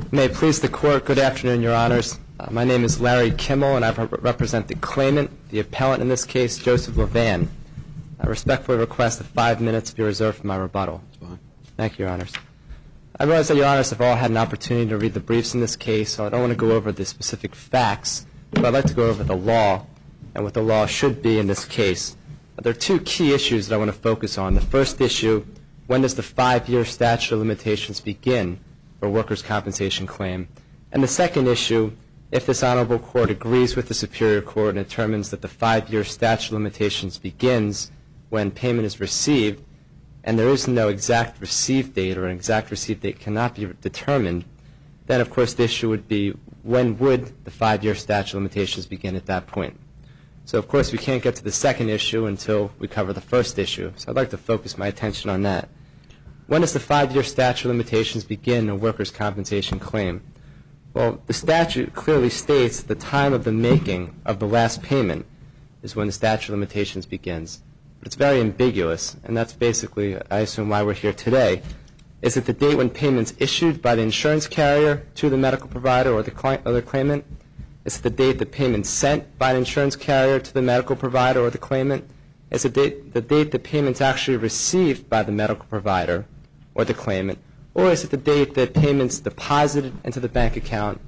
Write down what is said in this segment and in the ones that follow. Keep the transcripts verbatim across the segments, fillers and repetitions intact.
May it please the Court, good afternoon, Your Honors. Uh, my name is Larry Kimmel, and I re- represent the claimant, the appellant in this case, Joseph Levan. I respectfully request that five minutes be reserved for my rebuttal. That's fine. Thank you, Your Honors. I realize that Your Honors have all had an opportunity to read the briefs in this case, so I don't want to go over the specific facts, but I'd like to go over the law and what the law should be in this case. Uh, there are two key issues that I want to focus on. The first issue, when does the five-year statute of limitations begin for a workers' compensation claim? And the second issue, if this Honorable Court agrees with the Superior Court and determines that the five-year statute of limitations begins when payment is received, and there is no exact receive date or an exact receive date cannot be determined, then of course the issue would be when would the five-year statute of limitations begin at that point. So of course we can't get to the second issue until we cover the first issue, so I'd like to focus my attention on that. When does the five-year statute of limitations begin a workers' compensation claim? Well, the statute clearly states the time of the making of the last payment is when the statute of limitations begins. But it's very ambiguous, and that's basically, I assume, why we're here today. Is it the date when payment's issued by the insurance carrier to the medical provider or the, cli- or the claimant? Is it the date the payment's sent by the insurance carrier to the medical provider or the claimant? Is it the date the, date the payment's actually received by the medical provider or the claimant? Or is it the date that payment's deposited into the bank account?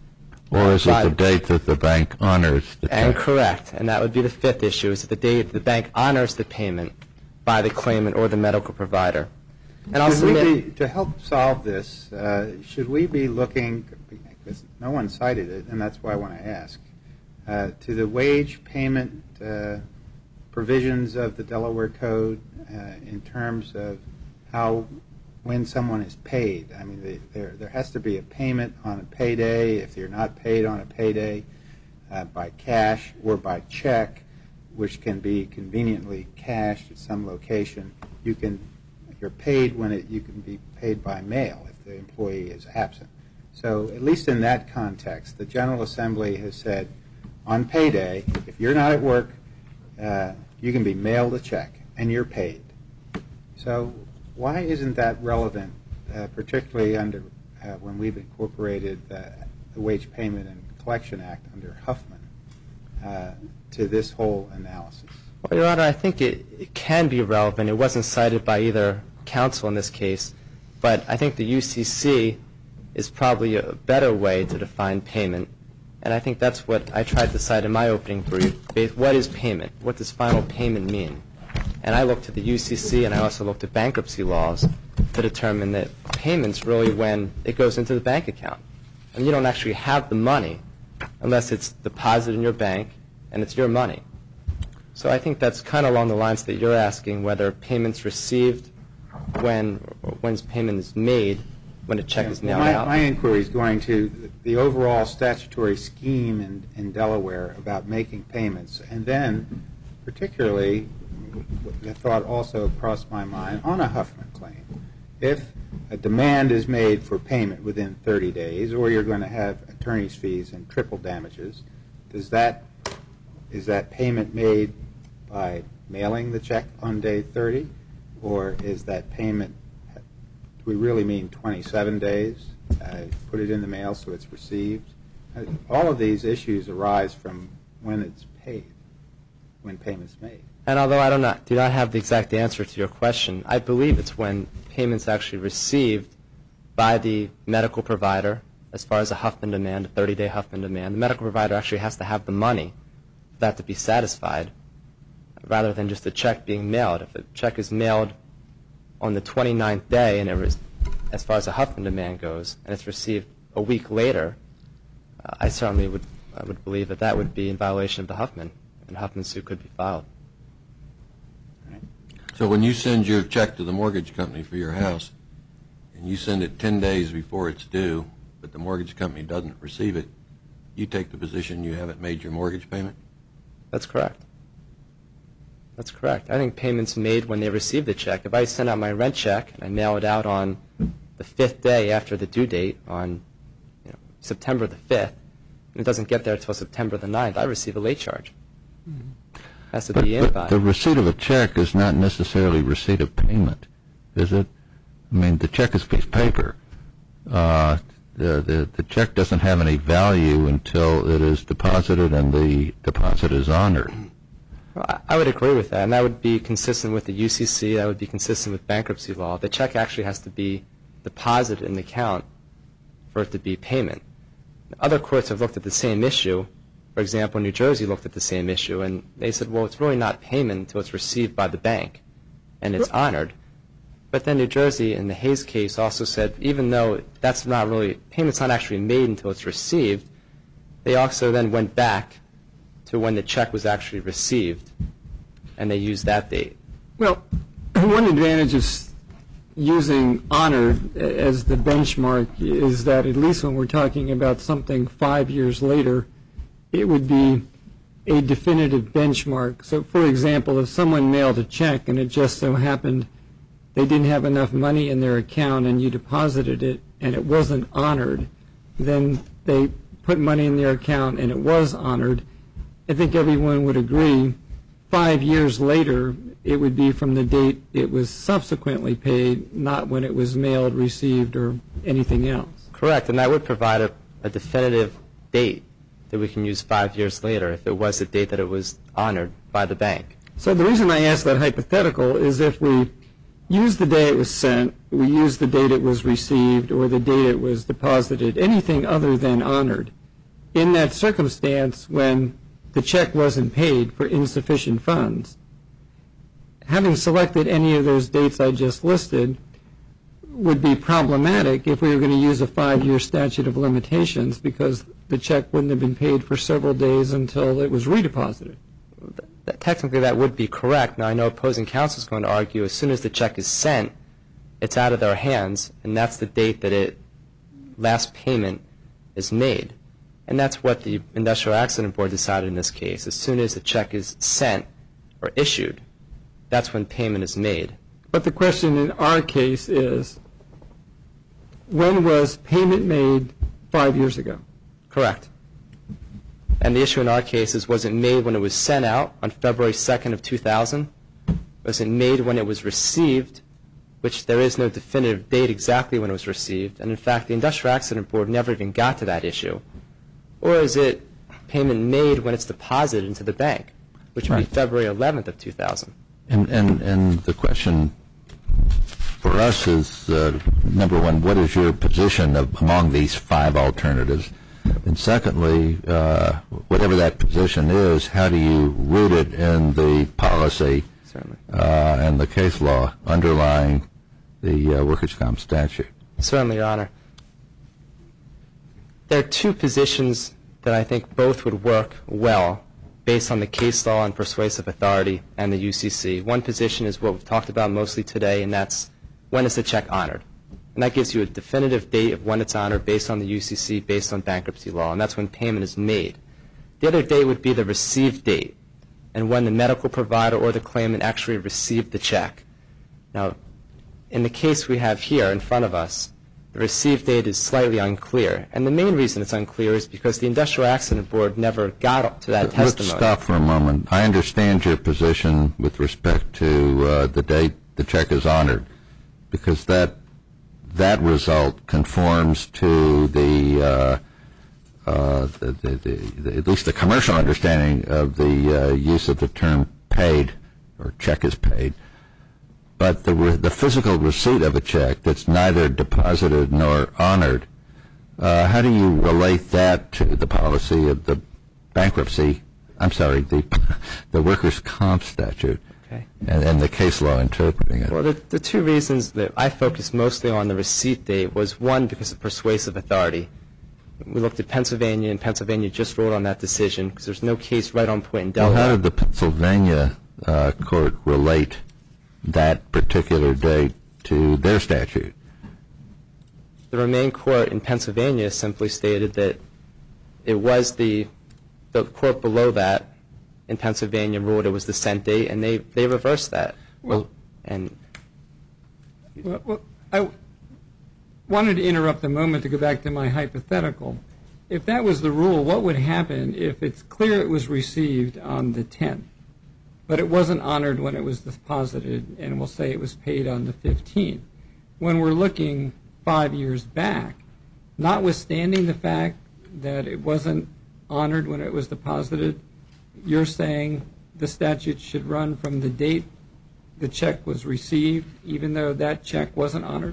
Or is it the date that the bank honors the And check? correct. And that would be the fifth issue. Is it the date the bank honors the payment by the claimant or the medical provider? And I'll submit, be, to help solve this, uh, should we be looking, because no one cited it, and that's why I want to ask, uh, to the wage payment uh, provisions of the Delaware Code uh, in terms of how, when someone is paid? I mean, they, there there has to be a payment on a payday. If you're not paid on a payday uh, by cash or by check, which can be conveniently cashed at some location, you can you're paid when it you can be paid by mail if the employee is absent. So at least in that context, the General Assembly has said on payday, if you're not at work, uh, you can be mailed a check and you're paid. So why isn't that relevant, uh, particularly under uh, when we've incorporated the, the Wage Payment and Collection Act under Huffman uh, to this whole analysis? Well, Your Honor, I think it, it can be relevant. It wasn't cited by either counsel in this case, but I think the U C C is probably a better way to define payment, and I think that's what I tried to cite in my opening brief. What is payment? What does final payment mean? And I looked at the U C C and I also looked at bankruptcy laws to determine that payment's really when it goes into the bank account. And you don't actually have the money unless it's deposited in your bank and it's your money. So I think that's kind of along the lines that you're asking, whether payment's received when when's payment is made, when a check yeah, is mailed my, out. My inquiry is going to the overall statutory scheme in, in Delaware about making payments, and then particularly the thought also crossed my mind on a Huffman claim. If a demand is made for payment within thirty days, or you're going to have attorney's fees and triple damages, does that is that payment made by mailing the check on day thirty, or is that payment, do we really mean twenty-seven days, uh, put it in the mail so it's received? Uh, all of these issues arise from when it's paid, when payment's made. And although I do not, do not have the exact answer to your question, I believe it's when payment's actually received by the medical provider as far as a Huffman demand, a thirty-day Huffman demand. The medical provider actually has to have the money for that to be satisfied rather than just a check being mailed. If a check is mailed on the twenty-ninth day, and it was, as far as a Huffman demand goes, and it's received a week later, uh, I certainly would, I would believe that that would be in violation of the Huffman, and Huffman suit could be filed. So when you send your check to the mortgage company for your house, and you send it ten days before it's due, but the mortgage company doesn't receive it, you take the position you haven't made your mortgage payment? That's correct. That's correct. I think payment's made when they receive the check. If I send out my rent check and I mail it out on the fifth day after the due date on you know, September the fifth, and it doesn't get there until September the ninth, I receive a late charge. Mm-hmm. Has to but, be in but by. The receipt of a check is not necessarily receipt of payment, is it? I mean, the check is a piece of paper. Uh, the, the, the check doesn't have any value until it is deposited and the deposit is honored. Well, I would agree with that, and that would be consistent with the U C C. That would be consistent with bankruptcy law. The check actually has to be deposited in the account for it to be payment. Other courts have looked at the same issue. For example, New Jersey looked at the same issue, and they said, well, it's really not payment until it's received by the bank and it's honored. But then New Jersey, in the Hayes case, also said, even though that's not really, payment's not actually made until it's received, they also then went back to when the check was actually received, and they used that date. Well, one advantage of using honored as the benchmark is that at least when we're talking about something five years later, it would be a definitive benchmark. So, for example, if someone mailed a check and it just so happened they didn't have enough money in their account and you deposited it and it wasn't honored, then they put money in their account and it was honored, I think everyone would agree five years later it would be from the date it was subsequently paid, not when it was mailed, received, or anything else. Correct, and that would provide a, a definitive date that we can use five years later if it was the date that it was honored by the bank. So the reason I ask that hypothetical is if we use the day it was sent, we use the date it was received, or the date it was deposited, anything other than honored, in that circumstance when the check wasn't paid for insufficient funds, having selected any of those dates I just listed would be problematic if we were going to use a five-year statute of limitations because the check wouldn't have been paid for several days until it was redeposited. Technically, that would be correct. Now, I know opposing counsel is going to argue as soon as the check is sent, it's out of their hands, and that's the date that it last payment is made. And that's what the Industrial Accident Board decided in this case. As soon as the check is sent or issued, that's when payment is made. But the question in our case is, when was payment made five years ago? Correct. And the issue in our case is, was it made when it was sent out on February second of two thousand? Was it made when it was received, which there is no definitive date exactly when it was received, and in fact the Industrial Accident Board never even got to that issue? Or is it payment made when it's deposited into the bank, which would Right. be February eleventh of two thousand? And, and, and the question for us is, uh, number one, what is your position of, among these five alternatives? And secondly, uh, whatever that position is, how do you root it in the policy Certainly. uh, and the case law underlying the uh, workers' comp statute? Certainly, Your Honor. There are two positions that I think both would work well based on the case law and persuasive authority and the U C C. One position is what we've talked about mostly today, and that's when is the check honored. And that gives you a definitive date of when it's honored based on the U C C, based on bankruptcy law, and that's when payment is made. The other date would be the received date, and when the medical provider or the claimant actually received the check. Now, in the case we have here in front of us, the received date is slightly unclear, and the main reason it's unclear is because the Industrial Accident Board never got to that Let's testimony. stop for a moment. I understand your position with respect to uh, the date the check is honored, because that that result conforms to the, uh, uh, the, the, the, the at least the commercial understanding of the uh, use of the term paid or check is paid. But the re- the physical receipt of a check that's neither deposited nor honored, uh, how do you relate that to the policy of the bankruptcy? I'm sorry, the the workers' comp statute. Okay. And, and the case law interpreting it. Well, the, the two reasons that I focused mostly on the receipt date was, one, because of persuasive authority. We looked at Pennsylvania, and Pennsylvania just ruled on that decision because there's no case right on point in Well, Delaware. how did the Pennsylvania uh, court relate that particular date to their statute? The Remain court in Pennsylvania simply stated that it was the, the court below that in Pennsylvania ruled it was the sent date, and they, they reversed that. Well, and well, well, I wanted to interrupt a moment to go back to my hypothetical. If that was the rule, what would happen if it's clear it was received on the tenth, but it wasn't honored when it was deposited, and we'll say it was paid on the fifteenth? When we're looking five years back, notwithstanding the fact that it wasn't honored when it was deposited, you're saying the statute should run from the date the check was received, even though that check wasn't honored?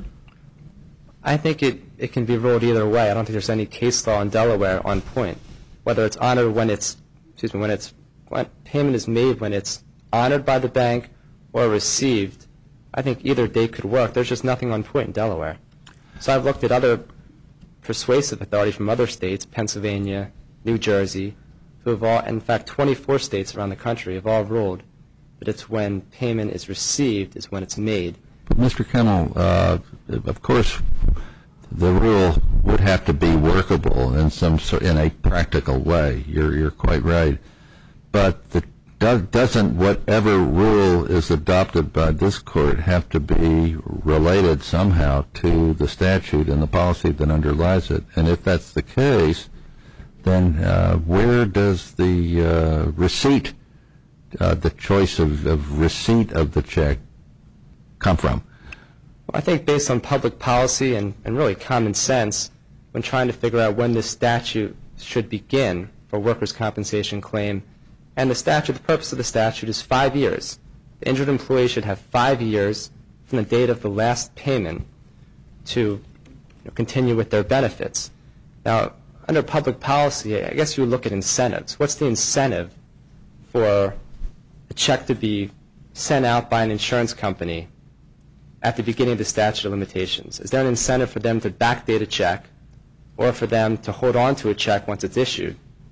I think it, it can be ruled either way. I don't think there's any case law in Delaware on point. Whether it's honored when it's, excuse me, when it's, when payment is made when it's honored by the bank or received, I think either date could work. There's just nothing on point in Delaware. So I've looked at other persuasive authorities from other states, Pennsylvania, New Jersey, who have all, in fact, twenty-four states around the country have all ruled that it's when payment is received is when it's made. But Mister Kennel, uh, of course, the rule would have to be workable in some sort, in a practical way. You're you're quite right. But the, doesn't whatever rule is adopted by this court have to be related somehow to the statute and the policy that underlies it? And if that's the case, then uh, where does the uh, receipt, uh, the choice of, of receipt of the check come from? Well, I think based on public policy and, and really common sense, when trying to figure out when this statute should begin for workers' compensation claim, and the statute, the purpose of the statute is five years. The injured employee should have five years from the date of the last payment to you know, continue with their benefits. Now, under public policy, I guess you would look at incentives. What's the incentive for a check to be sent out by an insurance company at the beginning of the statute of limitations? Is there an incentive for them to backdate a check or for them to hold on to a check once it's issued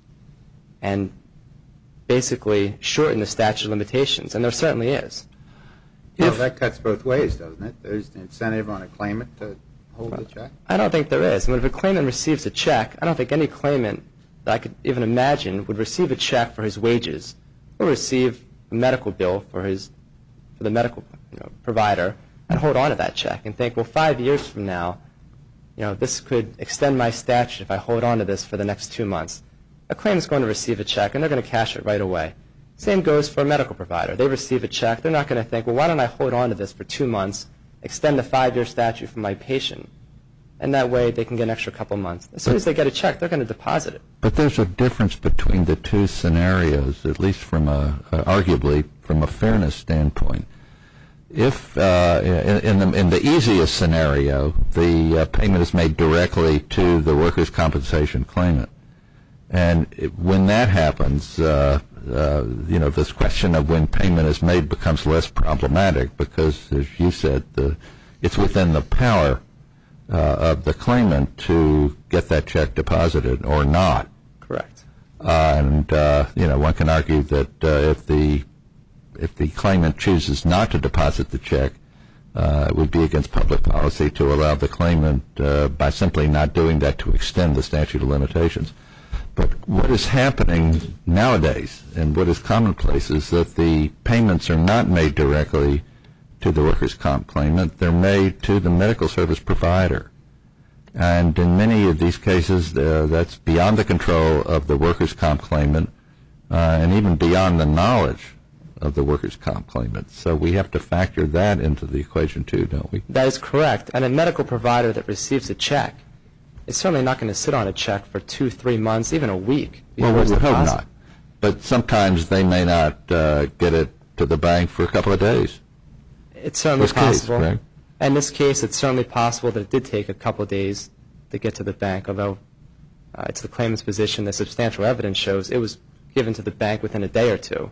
and basically shorten the statute of limitations? And there certainly is. Well, that cuts both ways, doesn't it? There's the incentive on a claimant to hold the check? I don't think there is. I mean, if a claimant receives a check, I don't think any claimant that I could even imagine would receive a check for his wages or receive a medical bill for his for the medical you know, provider and hold on to that check and think, well, five years from now, you know, this could extend my statute if I hold on to this for the next two months. A claimant's going to receive a check, and they're going to cash it right away. Same goes for a medical provider. They receive a check. They're not going to think, well, why don't I hold on to this for two months, extend the five-year statute for my patient, and that way they can get an extra couple months. As soon as they get a check, they're going to deposit it. But there's a difference between the two scenarios, at least from a, uh, arguably, from a fairness standpoint. If uh, in, in, the, in the easiest scenario, the uh, payment is made directly to the workers' compensation claimant, and it, when that happens, uh, uh, you know, this question of when payment is made becomes less problematic because, as you said, the, it's within the power uh, of the claimant to get that check deposited or not. Correct. Uh, and uh, you know, one can argue that uh, if the if the claimant chooses not to deposit the check, uh, it would be against public policy to allow the claimant, uh, by simply not doing that, to extend the statute of limitations. But what is happening nowadays, and what is commonplace, is that the payments are not made directly to the workers' comp claimant. They're made to the medical service provider. And in many of these cases, uh, that's beyond the control of the workers' comp claimant, uh, and even beyond the knowledge of the workers' comp claimant. So we have to factor that into the equation too, don't we? That is correct. And a medical provider that receives a check is certainly not going to sit on a check for two, three months, even a week. Well, we would hope not. But sometimes they may not uh, get it to the bank for a couple of days. It's certainly This case, possible. right? In this case, it's certainly possible that it did take a couple of days to get to the bank, although uh, it's the claimant's position that substantial evidence shows it was given to the bank within a day or two.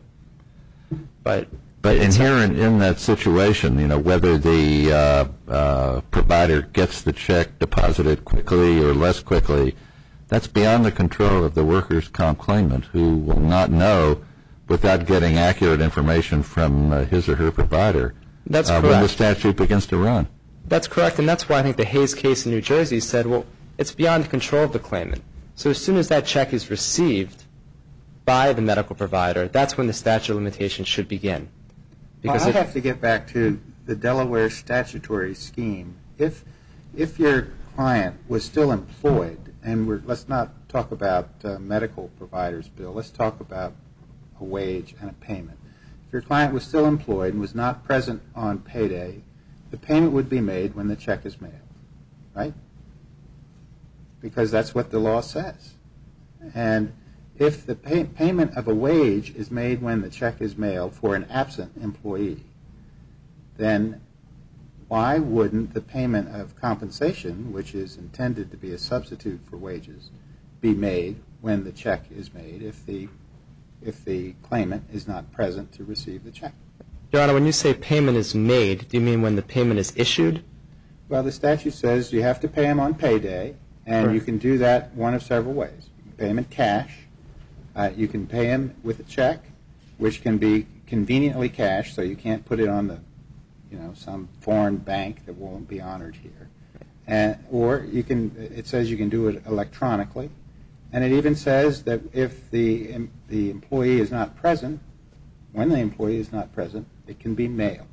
But But inherent in that situation, you know, whether the uh, uh, provider gets the check deposited quickly or less quickly, that's beyond the control of the workers' comp claimant, who will not know without getting accurate information from uh, his or her provider That's uh, correct. when the statute begins to run. That's correct, and that's why I think the Hayes case in New Jersey said, well, it's beyond the control of the claimant. So as soon as that check is received by the medical provider, that's when the statute of limitations should begin. Well, I have to get back to the Delaware statutory scheme. If if your client was still employed, and we're, let's not talk about uh, medical provider's bill, let's talk about a wage and a payment. If your client was still employed and was not present on payday, the payment would be made when the check is mailed, right? because that's what the law says. And if the pay- payment of a wage is made when the check is mailed for an absent employee, then why wouldn't the payment of compensation, which is intended to be a substitute for wages, be made when the check is made if the if the claimant is not present to receive the check? Your Honor, when you say payment is made, do you mean when the payment is issued? Well, the statute says you have to pay him on payday, and Correct. you can do that one of several ways. You can pay him in cash. Uh, you can pay him with a check, which can be conveniently cash, so you can't put it on the, you know, some foreign bank that won't be honored here. And, or you can, it says you can do it electronically. And it even says that if the the employee is not present, when the employee is not present, it can be mailed.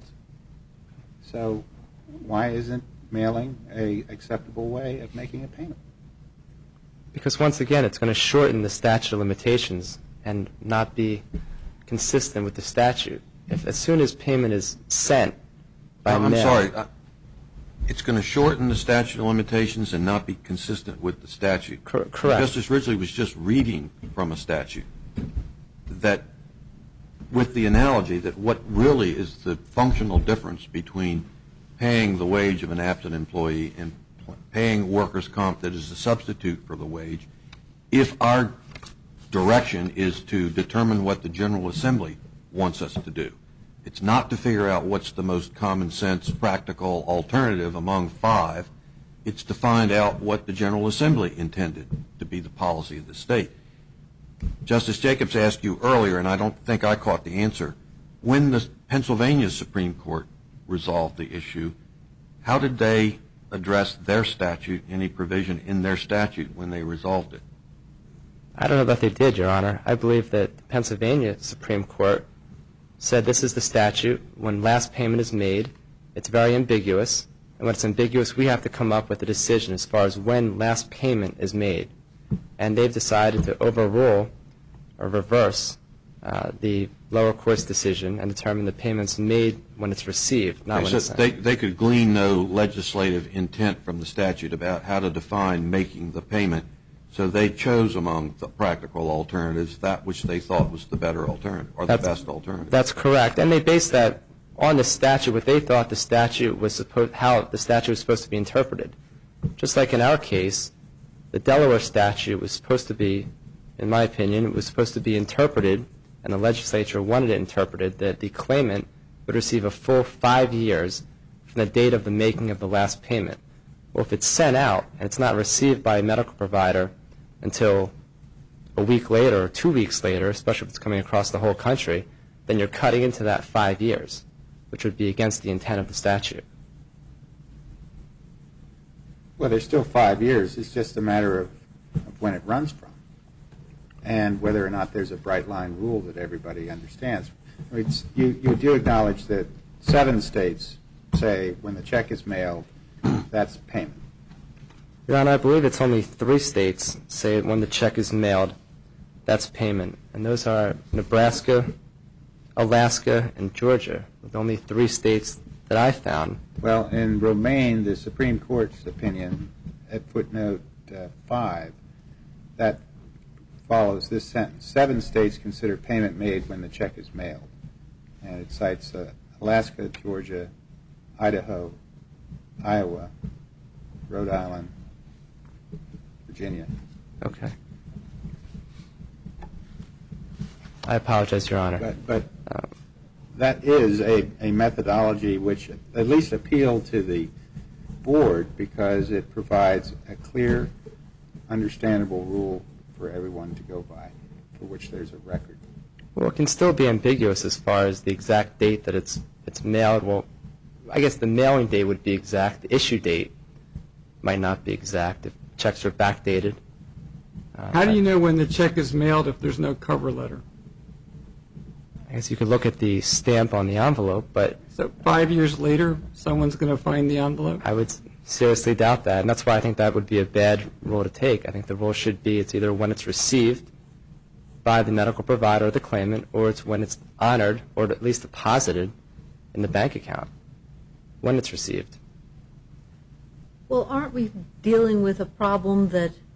So why isn't mailing a acceptable way of making a payment? Because once again, it's going to shorten the statute of limitations and not be consistent with the statute. If as soon as payment is sent by I'm mail, sorry. Uh, It's going to shorten the statute of limitations and not be consistent with the statute. Cor- correct. Justice Ridgely was just reading from a statute that, with the analogy that what really is the functional difference between paying the wage of an absent employee and paying workers' comp that is a substitute for the wage, if our direction is to determine what the General Assembly wants us to do. It's not to figure out what's the most common sense, practical alternative among five. It's to find out what the General Assembly intended to be the policy of the state. Justice Jacobs asked you earlier, and I don't think I caught the answer, when the Pennsylvania Supreme Court resolved the issue, how did they address their statute, any provision in their statute when they resolved it? I don't know that they did, Your Honor. I believe that the Pennsylvania Supreme Court said this is the statute. When last payment is made, it's very ambiguous. And when it's ambiguous, we have to come up with a decision as far as when last payment is made. And they've decided to overrule or reverse uh, the lower court's decision and determine the payment's made when it's received, not They when said it's sent. they, they could glean no legislative intent from the statute about how to define making the payment, so they chose among the practical alternatives that which they thought was the better alternative or the That's- best alternative. That's correct. And they based that on the statute, what they thought the statute was supposed, how the statute was supposed to be interpreted. Just like in our case, the Delaware statute was supposed to be, in my opinion, it was supposed to be interpreted, and the legislature wanted it interpreted, that the claimant would receive a full five years from the date of the making of the last payment. Well, if it's sent out and it's not received by a medical provider until a week later or two weeks later, especially if it's coming across the whole country, then you're cutting into that five years, which would be against the intent of the statute. Well, there's still five years. It's just a matter of, of when it runs from and whether or not there's a bright line rule that everybody understands. I mean, it's, you, you do acknowledge that seven states say when the check is mailed, that's payment. Your Honor, I believe it's only three states say when the check is mailed, that's payment. And those are Nebraska, Alaska, and Georgia, with only three states that I found. Well, in Romaine, the Supreme Court's opinion at footnote uh, five, that follows this sentence. Seven states consider payment made when the check is mailed. And it cites uh, Alaska, Georgia, Idaho, Iowa, Rhode Island, Virginia. Okay. I apologize, Your Honor. But, but uh, that is a, a methodology which at least appealed to the board because it provides a clear, understandable rule for everyone to go by, for which there's a record. Well, it can still be ambiguous as far as the exact date that it's it's mailed. Well, I guess the mailing date would be exact. The issue date might not be exact if checks are backdated. Uh, How do you know when the check is mailed if there's no cover letter? I guess you could look at the stamp on the envelope, but So five years later, someone's going to find the envelope? I would seriously doubt that, and that's why I think that would be a bad rule to take. I think the rule should be it's either when it's received by the medical provider or the claimant, or it's when it's honored or at least deposited in the bank account, when it's received. Well, aren't we dealing with a problem that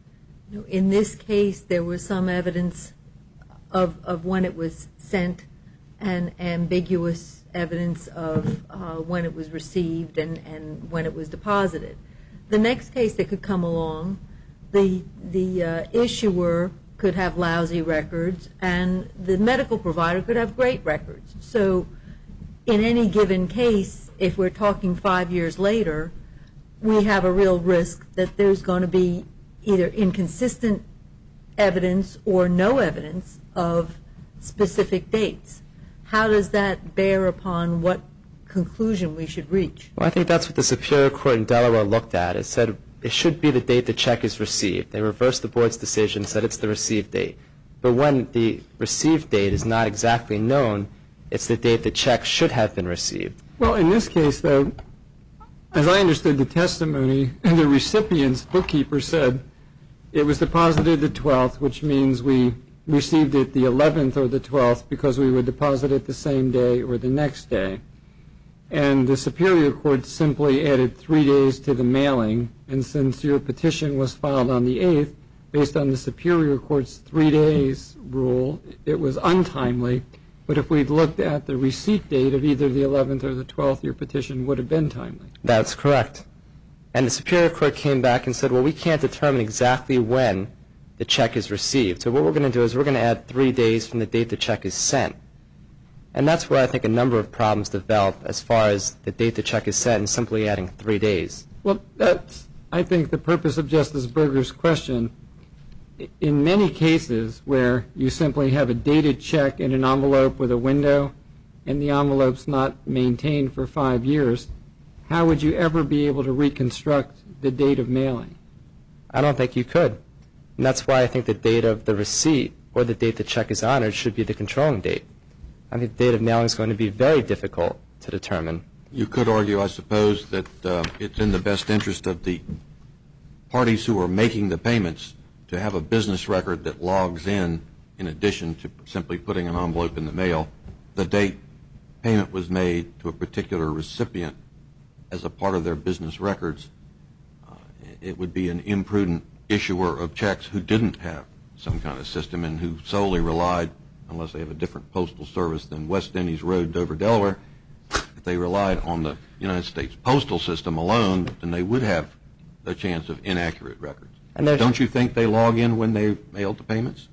In this case, there was some evidence of, of when it was sent and ambiguous evidence of uh, when it was received and, and when it was deposited. The next case that could come along, the, the uh, issuer could have lousy records and the medical provider could have great records. So in any given case, if we're talking five years later, we have a real risk that there's going to be either inconsistent evidence or no evidence of specific dates. How does that bear upon what conclusion we should reach? Well, I think that's what the Superior Court in Delaware looked at. It said it should be the date the check is received. They reversed the board's decision, said it's the received date. But when the received date is not exactly known, it's the date the check should have been received. Well, in this case, though, as I understood the testimony, the recipient's bookkeeper said it was deposited the twelfth, which means we received it the eleventh or the twelfth because we would deposit it the same day or the next day. And the Superior Court simply added three days to the mailing, and since your petition was filed on the eighth, based on the Superior Court's three days rule, it was untimely. But if we'd looked at the receipt date of either the eleventh or the twelfth, your petition would have been timely. That's correct. And the Superior Court came back and said, well, we can't determine exactly when the check is received. So what we're going to do is we're going to add three days from the date the check is sent. And that's where I think a number of problems develop as far as the date the check is sent and simply adding three days. Well, that's, I think, the purpose of Justice Berger's question. In many cases where you simply have a dated check in an envelope with a window and the envelope's not maintained for five years, how would you ever be able to reconstruct the date of mailing? I don't think you could. And that's why I think the date of the receipt or the date the check is honored should be the controlling date. I think the date of mailing is going to be very difficult to determine. You could argue, I suppose, that uh, it's in the best interest of the parties who are making the payments to have a business record that logs in, in addition to simply putting an envelope in the mail, the date payment was made to a particular recipient as a part of their business records. Uh, it would be an imprudent issuer of checks who didn't have some kind of system and who solely relied, unless they have a different postal service than West Indies Road, Dover, Delaware, if they relied on the United States postal system alone, then they would have a chance of inaccurate records. And don't you think they log in when they mailed the payments?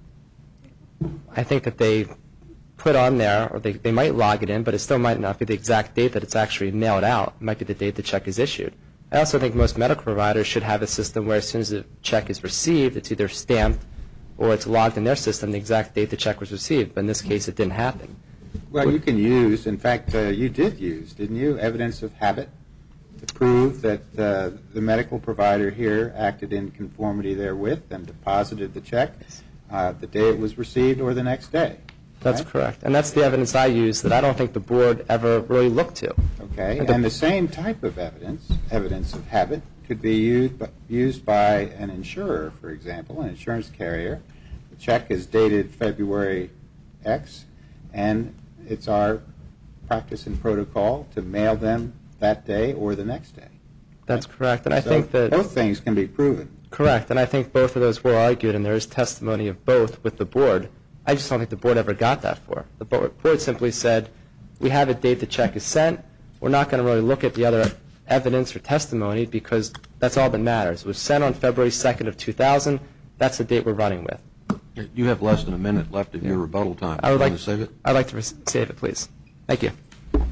I think that they put on there, or they, they might log it in, but it still might not be the exact date that it's actually mailed out. It might be the date the check is issued. I also think most medical providers should have a system where as soon as the check is received, it's either stamped or it's logged in their system the exact date the check was received. But in this case, it didn't happen. Well, you can use, in fact, uh, you did use, didn't you, evidence of habit to prove that uh, the medical provider here acted in conformity therewith and deposited the check uh, the day it was received or the next day. That's right? correct. And that's the evidence I use that I don't think the board ever really looked to. Okay. And, and the same type of evidence, evidence of habit, could be used, used by an insurer, for example, an insurance carrier. The check is dated February X, and it's our practice and protocol to mail them that day or the next day. That's right? correct. And I so think that both things can be proven. Correct. And I think both of those were argued, and there is testimony of both with the board. I just don't think the board ever got that for. The board simply said, we have a date the check is sent. We're not going to really look at the other evidence or testimony because that's all that matters. It was sent on February second of two thousand. That's the date we're running with. You have less than a minute left of your rebuttal time. I would like to save it. I'd like to save it, please. Thank you.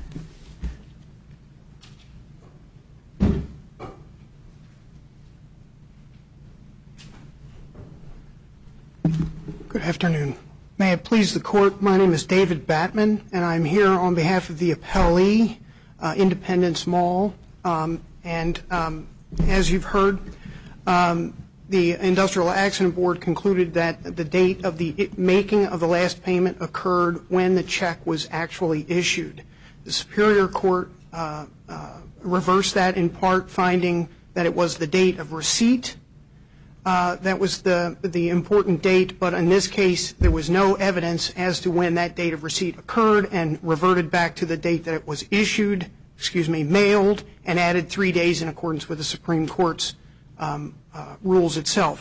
Good afternoon. May it please the Court, my name is David Batman, and I'm here on behalf of the appellee, uh, Independence Mall. Um, and um, as you've heard, um, the Industrial Accident Board concluded that the date of the making of the last payment occurred when the check was actually issued. The Superior Court uh, uh, reversed that in part, finding that it was the date of receipt. Uh, that was the the important date, but in this case, there was no evidence as to when that date of receipt occurred, and reverted back to the date that it was issued, excuse me, mailed, and added three days in accordance with the Supreme Court's um, uh, rules itself.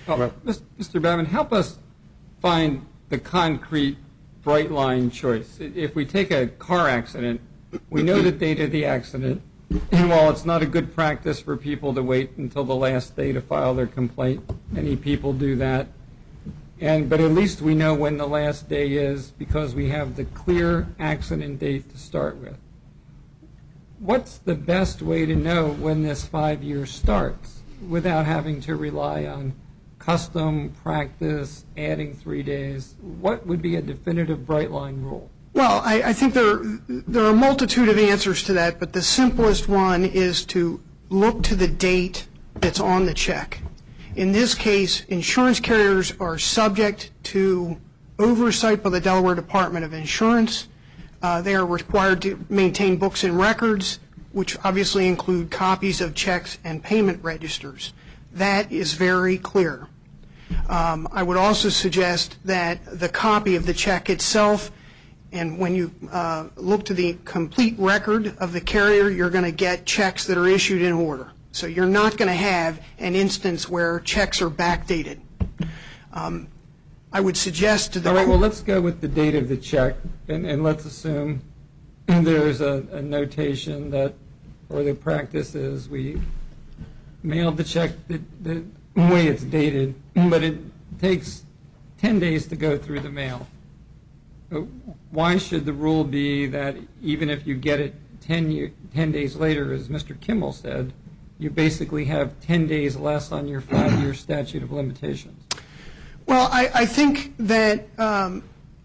Oh, Mister Babin, help us find the concrete bright line choice. If we take a car accident, we know the date of the accident, and while it's not a good practice for people to wait until the last day to file their complaint, many people do that. And but at least we know when the last day is because we have the clear accident date to start with. What's the best way to know when this five years starts without having to rely on custom practice, adding three days? What would be a definitive bright line rule? Well, I, I think there, there are a multitude of answers to that, but the simplest one is to look to the date that's on the check. In this case, insurance carriers are subject to oversight by the Delaware Department of Insurance. Uh, they are required to maintain books and records, which obviously include copies of checks and payment registers. That is very clear. Um, I would also suggest that the copy of the check itself, and when you uh, look to the complete record of the carrier, you're going to get checks that are issued in order. So you're not going to have an instance where checks are backdated. Um, I would suggest to the... All right, well, let's go with the date of the check, and, and let's assume there's a, a notation that, or the practice is we mailed the check the, the way it's dated, but it takes ten days to go through the mail. Why should the rule be that even if you get it ten, year, ten days later, as Mister Kimmel said, you basically have ten days less on your five-year statute of limitations? Well, I, I think that um,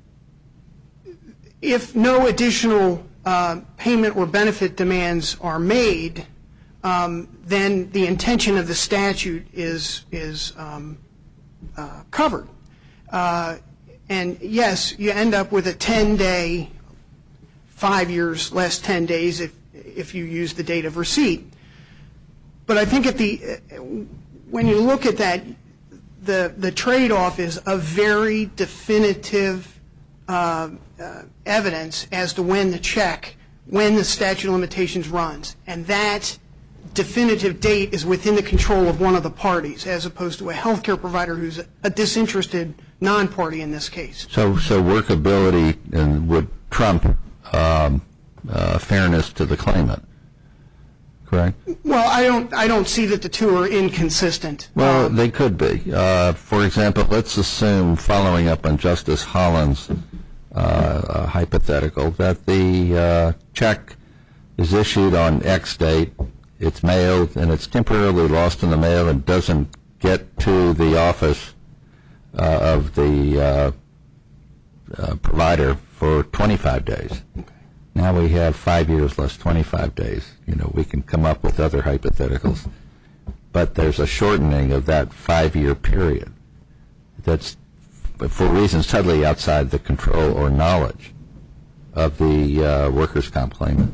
if no additional uh, payment or benefit demands are made, um, then the intention of the statute is is um, uh, covered. Uh, and yes, you end up with a ten-day, five years less ten days if if you use the date of receipt. But I think at the when you look at that, the the trade-off is a very definitive uh, uh, evidence as to when the check, when the statute of limitations runs, and that definitive date is within the control of one of the parties, as opposed to a healthcare provider who's a disinterested non-party in this case. So, so workability and would trump um, uh, fairness to the claimant, correct? Well, I don't, I don't see that the two are inconsistent. Well, um, they could be. Uh, for example, let's assume, following up on Justice Holland's uh, uh, hypothetical, that the uh, check is issued on X date, it's mailed, and it's temporarily lost in the mail and doesn't get to the office uh, of the uh, uh, provider for twenty-five days. Okay. Now we have five years less twenty-five days. You know, we can come up with other hypotheticals. But there's a shortening of that five-year period that's for reasons totally outside the control or knowledge of the uh, workers' comp claimant.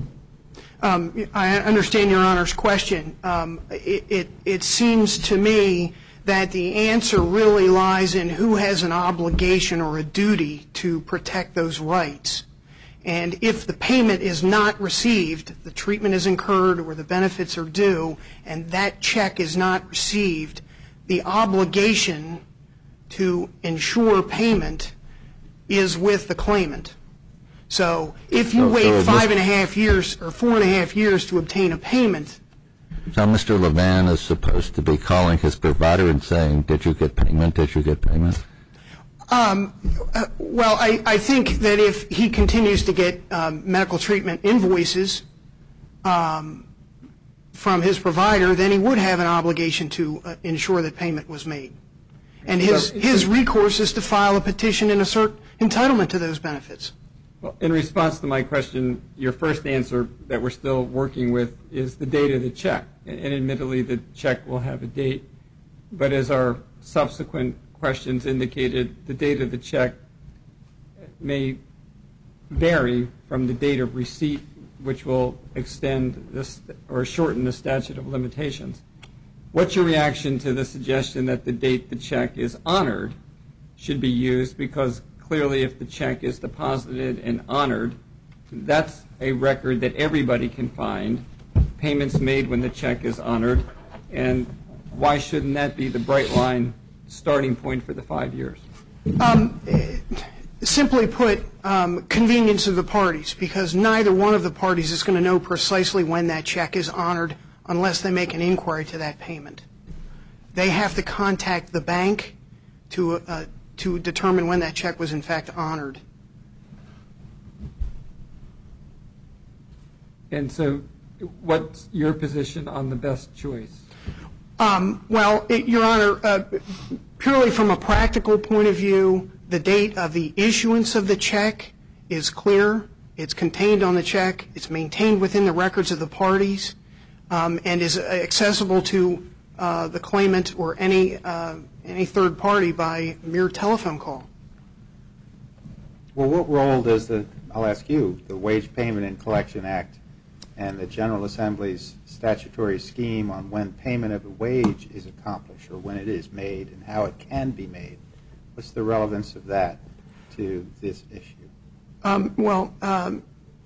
Um, I understand Your Honor's question. Um, it, it, it seems to me that the answer really lies in who has an obligation or a duty to protect those rights. And if the payment is not received, the treatment is incurred or the benefits are due, and that check is not received, the obligation to ensure payment is with the claimant. So if you so, wait so five and a half years or four and a half years to obtain a payment. So Mister Levan is supposed to be calling his provider and saying, did you get payment, did you get payment? Um, uh, well, I, I think that if he continues to get um, medical treatment invoices um, from his provider, then he would have an obligation to uh, ensure that payment was made. And his, his recourse is to file a petition and assert entitlement to those benefits. Well, in response to my question, your first answer that we're still working with is the date of the check. And admittedly, the check will have a date. But as our subsequent questions indicated, the date of the check may vary from the date of receipt, which will extend this or shorten the statute of limitations. What's your reaction to the suggestion that the date the check is honored should be used? Because clearly if the check is deposited and honored, that's a record that everybody can find, payments made when the check is honored, and why shouldn't that be the bright line starting point for the five years? Um, simply put, um, convenience of the parties, because neither one of the parties is going to know precisely when that check is honored unless they make an inquiry to that payment. They have to contact the bank to uh, to determine when that check was in fact honored. And so what's your position on the best choice? Um, well, it, Your Honor, uh, purely from a practical point of view, the date of the issuance of the check is clear. It's contained on the check. It's maintained within the records of the parties, um, and is accessible to uh, the claimant or any uh, any third party by mere telephone call. Well, what role does the, I'll ask you, the Wage Payment and Collection Act and the General Assembly's statutory scheme on when payment of a wage is accomplished or when it is made and how it can be made, what's the relevance of that to this issue? Um, well, um,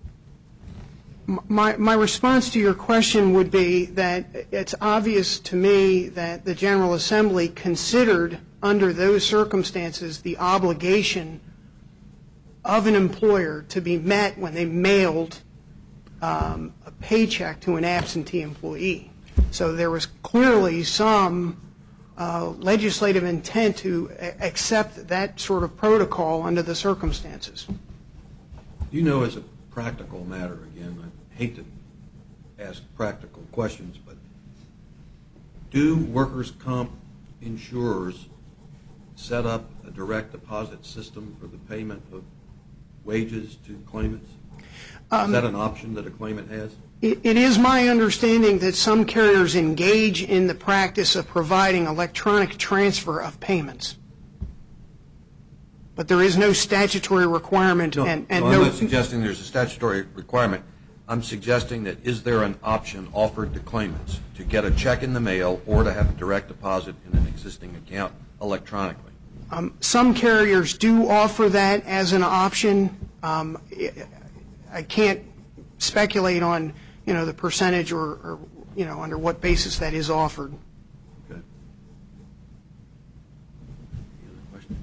my, my response to your question would be that it's obvious to me that the General Assembly considered under those circumstances the obligation of an employer to be met when they mailed um, a paycheck to an absentee employee. So there was clearly some uh, legislative intent to a- accept that sort of protocol under the circumstances. You know, as a practical matter, again, I hate to ask practical questions, but do workers' comp insurers set up a direct deposit system for the payment of wages to claimants? Um, Is that an option that a claimant has? It, it is my understanding that some carriers engage in the practice of providing electronic transfer of payments. But there is no statutory requirement. No, and, and no, no, I'm not suggesting there's a statutory requirement. I'm suggesting that is there an option offered to claimants to get a check in the mail or to have a direct deposit in an existing account electronically? Um, some carriers do offer that as an option. Um, I can't speculate on, you know, the percentage or, or, you know, under what basis that is offered. Okay. Any other questions?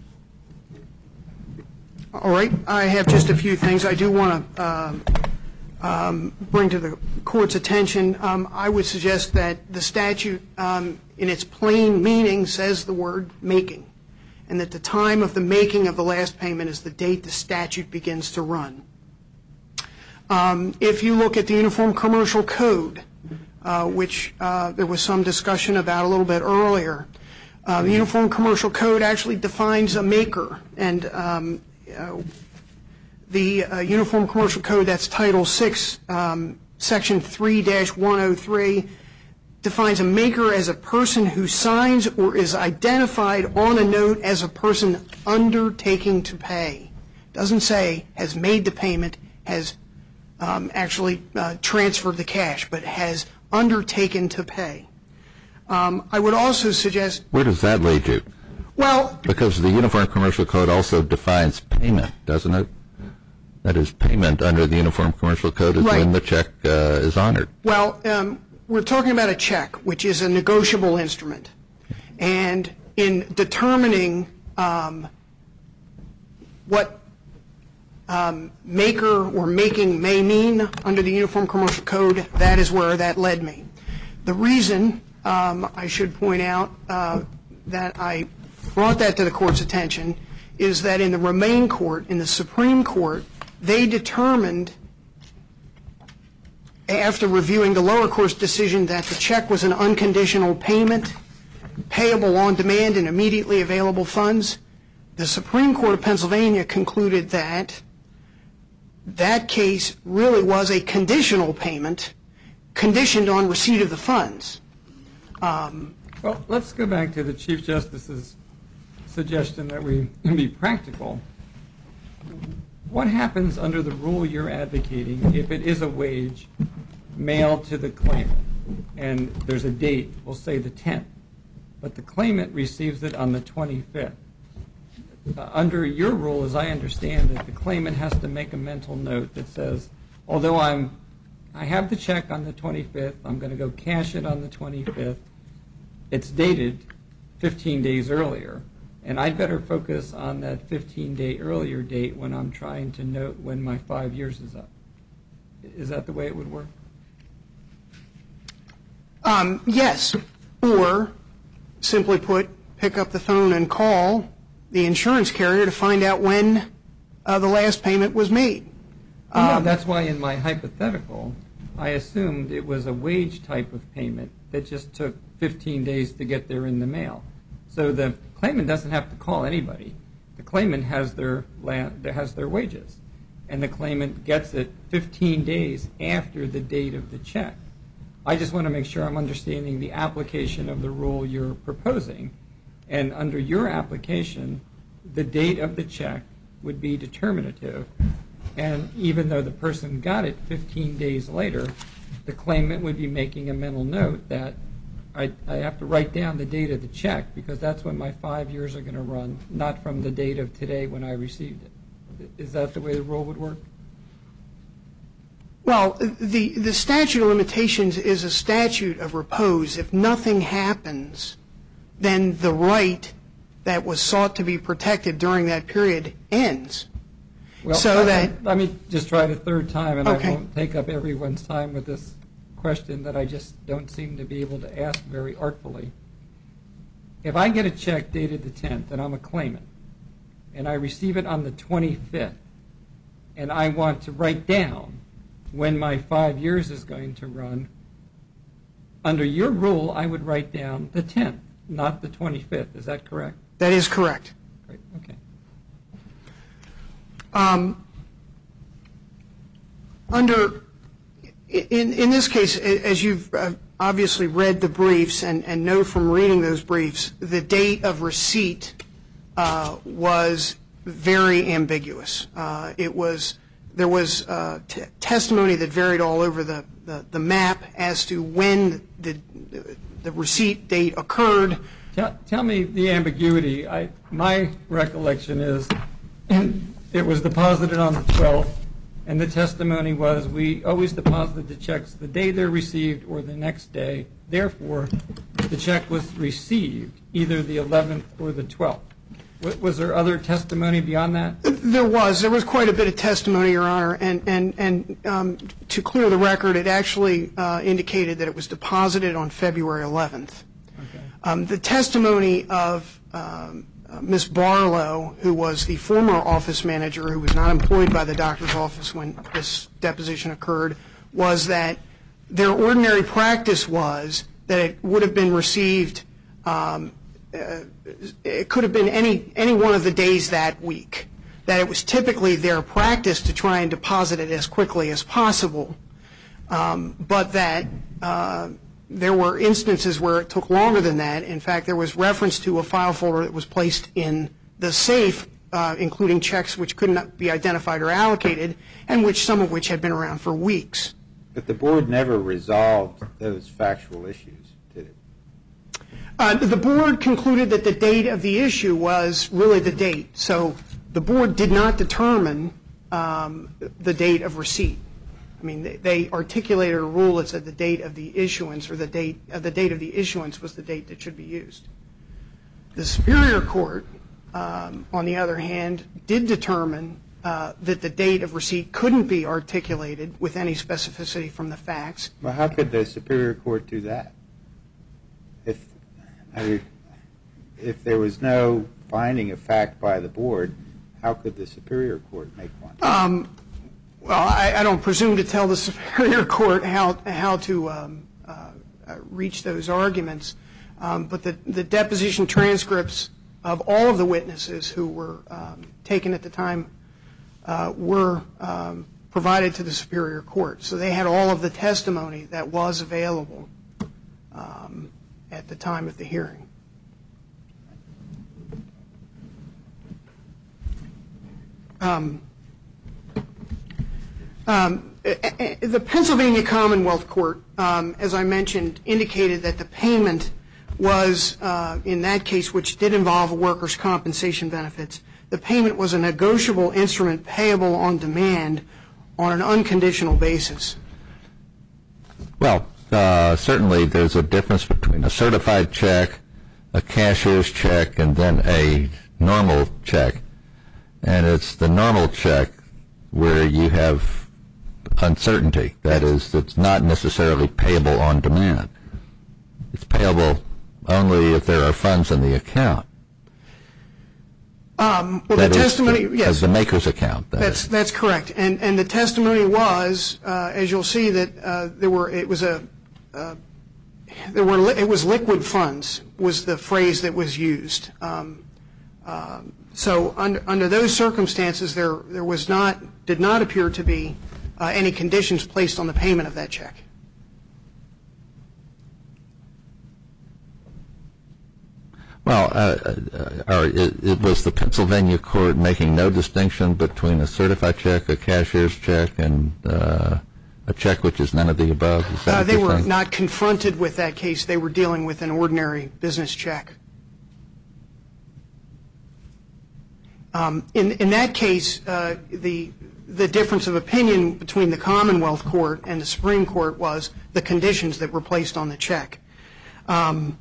All right. I have just a few things I do want to um, um, bring to the Court's attention. Um, I would suggest that the statute, um, in its plain meaning, says the word making, and that the time of the making of the last payment is the date the statute begins to run. Um, if you look at the Uniform Commercial Code, uh, which uh, there was some discussion about a little bit earlier, uh, the Uniform Commercial Code actually defines a maker, and um, uh, the uh, Uniform Commercial Code, that's Title six, um, Section three dash one oh three, defines a maker as a person who signs or is identified on a note as a person undertaking to pay. Doesn't say has made the payment, has um, actually uh, transferred the cash, but has undertaken to pay. Um, I would also suggest... Where does that lead you? Well... Because the Uniform Commercial Code also defines payment, doesn't it? That is, payment under the Uniform Commercial Code is right. when the check uh, is honored. Well, um, we're talking about a check, which is a negotiable instrument. And in determining um, what um, maker or making may mean under the Uniform Commercial Code, that is where that led me. The reason, um, I should point out, uh, that I brought that to the Court's attention is that in the Romaine Court, in the Supreme Court, they determined, after reviewing the lower court's decision, that the check was an unconditional payment, payable on demand and immediately available funds. The Supreme Court of Pennsylvania concluded that that case really was a conditional payment, conditioned on receipt of the funds. Um, well, let's go back to the Chief Justice's suggestion that we be practical. What happens under the rule you're advocating if it is a wage mailed to the claimant and there's a date, we'll say the tenth, but the claimant receives it on the twenty-fifth? Uh, under your rule, as I understand it, the claimant has to make a mental note that says, although I'm, I have the check on the twenty-fifth, I'm going to go cash it on the twenty-fifth, it's dated fifteen days earlier, and I'd better focus on that fifteen-day earlier date when I'm trying to note when my five years is up. Is that the way it would work? Um, yes, or simply put, pick up the phone and call the insurance carrier to find out when uh, the last payment was made. Well, Um, no, that's why in my hypothetical, I assumed it was a wage type of payment that just took fifteen days to get there in the mail. So the claimant doesn't have to call anybody. The claimant has their land, has their wages, and the claimant gets it fifteen days after the date of the check. I just want to make sure I'm understanding the application of the rule you're proposing. And under your application, the date of the check would be determinative. And even though the person got it fifteen days later, the claimant would be making a mental note that I, I have to write down the date of the check because that's when my five years are going to run, not from the date of today when I received it. Is that the way the rule would work? Well, the, the statute of limitations is a statute of repose. If nothing happens, then the right that was sought to be protected during that period ends. Well, so I, that, let me just try it a third time, and okay. I won't take up everyone's time with this question that I just don't seem to be able to ask very artfully. If I get a check dated the tenth, and I'm a claimant, and I receive it on the twenty-fifth, and I want to write down when my five years is going to run, under your rule, I would write down the tenth, not the twenty-fifth. Is that correct? That is correct. Great. Okay. Um, under, in, in this case, as you've uh, obviously read the briefs and, and know from reading those briefs, the date of receipt uh, was very ambiguous. Uh, it was, there was uh, t- testimony that varied all over the, the, the map as to when the, the receipt date occurred. Tell, tell me the ambiguity. I, my recollection is it was deposited on the twelfth, and the testimony was we always deposited the checks the day they're received or the next day. Therefore, the check was received either the eleventh or the twelfth. Was there other testimony beyond that? There was. There was quite a bit of testimony, Your Honor, and, and, and um, to clear the record, it actually uh, indicated that it was deposited on February eleventh. Okay. Um, the testimony of um, uh, Miz Barlow, who was the former office manager who was not employed by the doctor's office when this deposition occurred, was that their ordinary practice was that it would have been received um, Uh, it could have been any any one of the days that week, that it was typically their practice to try and deposit it as quickly as possible, um, but that uh, there were instances where it took longer than that. In fact, there was reference to a file folder that was placed in the safe, uh, including checks which could not be identified or allocated, and which some of which had been around for weeks. But the board never resolved those factual issues, did it? Uh, the board concluded that the date of the issue was really the date. So the board did not determine um, the date of receipt. I mean, they, they articulated a rule that said the date of the issuance or the date uh, the date of the issuance was the date that should be used. The Superior Court, um, on the other hand, did determine uh, that the date of receipt couldn't be articulated with any specificity from the facts. Well, how could the Superior Court do that? If I mean, if there was no finding of fact by the board, how could the Superior Court make one? Um, well, I, I don't presume to tell the Superior Court how how to um, uh, reach those arguments, um, but the, the deposition transcripts of all of the witnesses who were um, taken at the time uh, were um, provided to the Superior Court. So they had all of the testimony that was available um, at the time of the hearing. Um, um, the Pennsylvania Commonwealth Court, um, as I mentioned, indicated that the payment was, uh, in that case, which did involve workers' compensation benefits, the payment was a negotiable instrument payable on demand on an unconditional basis. Well, uh, certainly there's a difference between a certified check, a cashier's check, and then a normal check. And it's the normal check where you have uncertainty. That is, it's not necessarily payable on demand. It's payable only if there are funds in the account. Um, well, that the is testimony, the, yes, the maker's account. That that's is. that's correct. And and the testimony was, uh, as you'll see, that uh, there were it was a uh, there were li- it was liquid funds was the phrase that was used. Um, uh, so under under those circumstances, there there was not did not appear to be uh, any conditions placed on the payment of that check. Well, uh, uh, it, it was the Pennsylvania court making no distinction between a certified check, a cashier's check, and uh, a check which is none of the above? Is that Uh, what they you're were saying? not confronted with that case. They were dealing with an ordinary business check. Um, in, in that case, uh, the the difference of opinion between the Commonwealth Court and the Supreme Court was the conditions that were placed on the check. Um,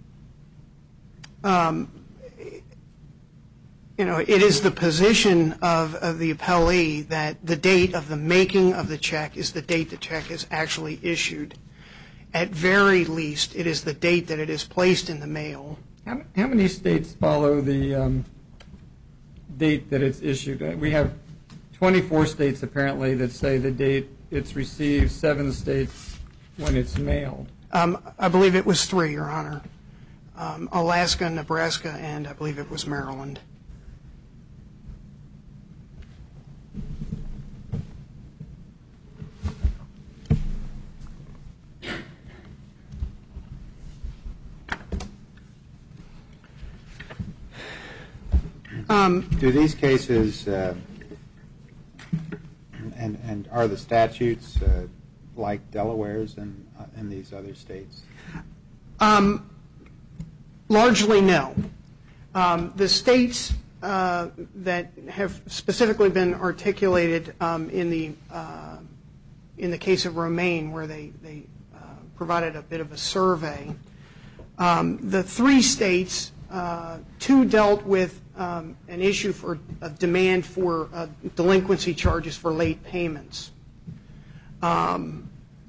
um, you know, it is the position of, of the appellee that the date of the making of the check is the date the check is actually issued. At very least, it is the date that it is placed in the mail. How, how many states follow the um, date that it's issued? We have twenty-four states apparently that say the date it's received, seven states when it's mailed. Um, I believe it was three, Your Honor. Um, Alaska, Nebraska, and I believe it was Maryland. Um, Do these cases, uh, and, and are the statutes uh, like Delaware's in, uh, in these other states? Um, largely no. Um, the states uh, that have specifically been articulated um, in the uh, in the case of Romaine, where they, they uh, provided a bit of a survey, um, the three states, uh, two dealt with um, an issue for a demand for uh, delinquency charges for late payments. Um,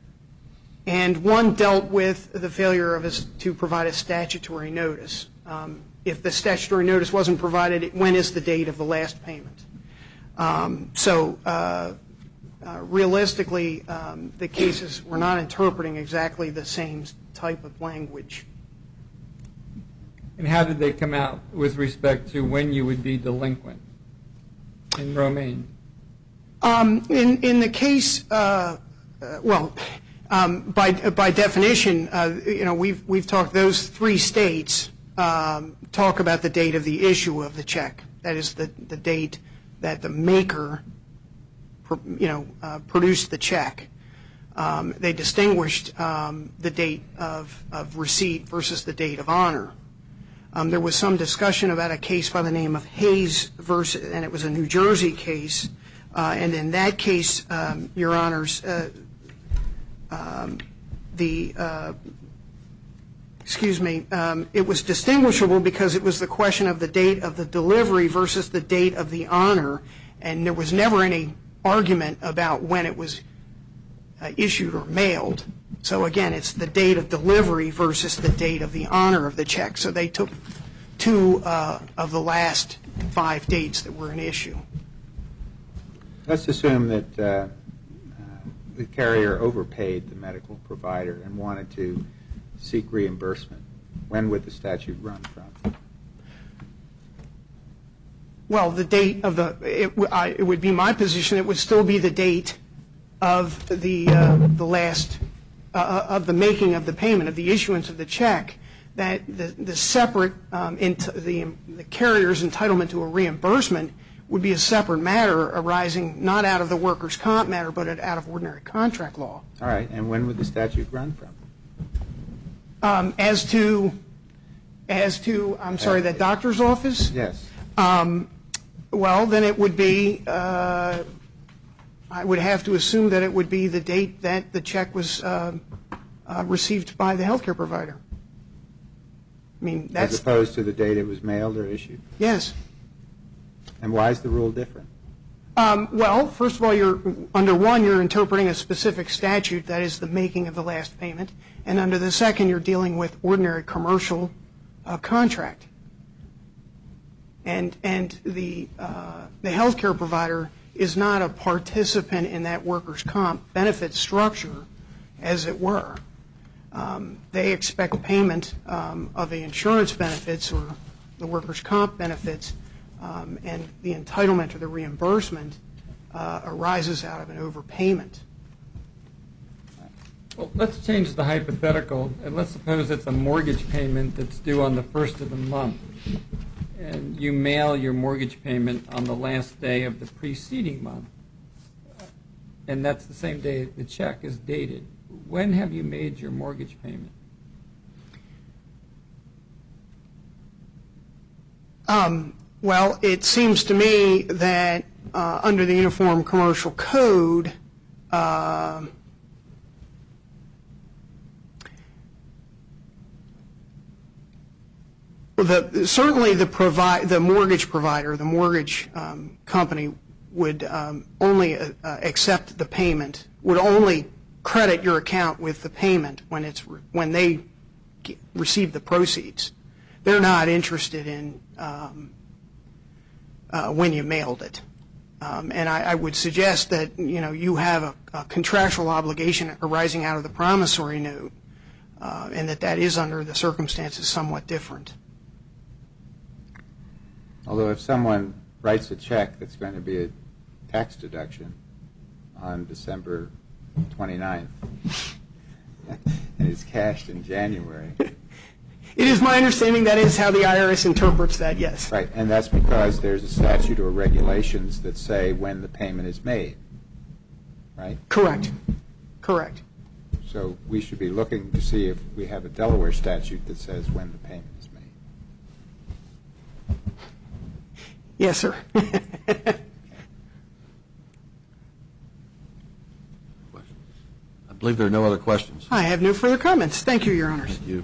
And one dealt with the failure of us to provide a statutory notice. Um, if the statutory notice wasn't provided, it, when is the date of the last payment? Um, so uh, uh, realistically, um, the cases were not interpreting exactly the same type of language. And how did they come out with respect to when you would be delinquent in Romaine? Um, in, in the case, uh, uh, well, Um, by by definition, uh, you know, we've we've talked. Those three states um, talk about the date of the issue of the check. That is the the date that the maker, you know, uh, produced the check. Um, they distinguished um, the date of of receipt versus the date of honor. Um, there was some discussion about a case by the name of Hayes versus, and it was a New Jersey case. Uh, and in that case, um, Your Honors. Uh, Um, the, uh, excuse me, um, it was distinguishable because it was the question of the date of the delivery versus the date of the honor, and there was never any argument about when it was uh, issued or mailed. So again, it's the date of delivery versus the date of the honor of the check. So they took two uh, of the last five dates that were an issue. Let's assume that uh, the carrier overpaid the medical provider and wanted to seek reimbursement. When would the statute run from? Well, the date of the, it, I, it would be my position, it would still be the date of the, uh, the last, uh, of the making of the payment, of the issuance of the check, that the, the separate, um, ent- the, the carrier's entitlement to a reimbursement would be a separate matter arising not out of the workers' comp matter, but out of ordinary contract law. All right, and when would the statute run from? Um, as to, as to, I'm sorry, that doctor's office? Yes. Um, well, then it would be, uh, I would have to assume that it would be the date that the check was uh, uh, received by the healthcare provider. I mean, that's... As opposed to the date it was mailed or issued? Yes. And why is the rule different? Um, well, first of all, you're under one, you're interpreting a specific statute, that is the making of the last payment, and under the second, you're dealing with ordinary commercial uh, contract. And and the uh, the healthcare provider is not a participant in that workers' comp benefit structure, as it were. Um, they expect payment um, of the insurance benefits or the workers' comp benefits, um, and the entitlement or the reimbursement uh, arises out of an overpayment. Well, let's change the hypothetical, and let's suppose it's a mortgage payment that's due on the first of the month, and you mail your mortgage payment on the last day of the preceding month, and that's the same day the check is dated. When have you made your mortgage payment? Um, well, it seems to me that uh, under the Uniform Commercial Code, uh, the, certainly the, provi- the mortgage provider, the mortgage um, company would um, only uh, accept the payment, would only credit your account with the payment when it's re- when they get, receive the proceeds. They're not interested in um, uh, when you mailed it. Um, and I, I would suggest that, you know, you have a, a contractual obligation arising out of the promissory note, uh, and that that is under the circumstances somewhat different. Although if someone writes a check that's going to be a tax deduction on December twenty-ninth and it's cashed in January. It is my understanding that is how the I R S interprets that, yes. Right, and that's because there's a statute or regulations that say when the payment is made, right? Correct. Correct. So we should be looking to see if we have a Delaware statute that says when the payment is made. Yes, sir. I believe there are no other questions. I have no further comments. Thank you, Your Honors. Thank you.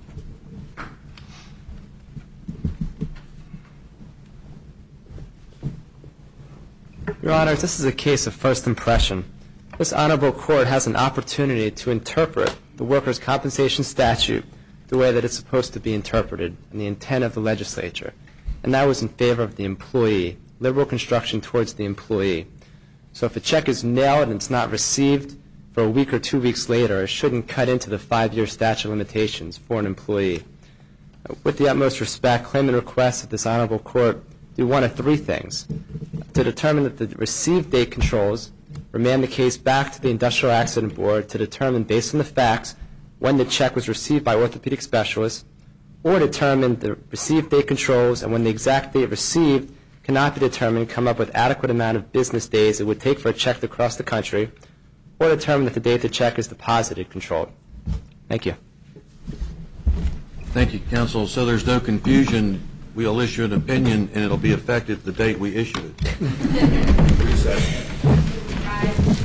Your Honors, this is a case of first impression. This honorable court has an opportunity to interpret the workers' compensation statute the way that it's supposed to be interpreted and the intent of the legislature, and that was in favor of the employee, liberal construction towards the employee. So if a check is mailed and it's not received for a week or two weeks later, it shouldn't cut into the five-year statute of limitations for an employee. With the utmost respect, claimant requests that this honorable court do one of three things: to determine that the received date controls, remand the case back to the Industrial Accident Board to determine, based on the facts, when the check was received by orthopedic specialists, or determine the received date controls and when the exact date received cannot be determined, come up with adequate amount of business days it would take for a check to cross the country, or determine that the date the check is deposited controlled. Thank you. Thank you, counsel. So there's no confusion. We'll issue an opinion, and it'll be effective the date we issue it.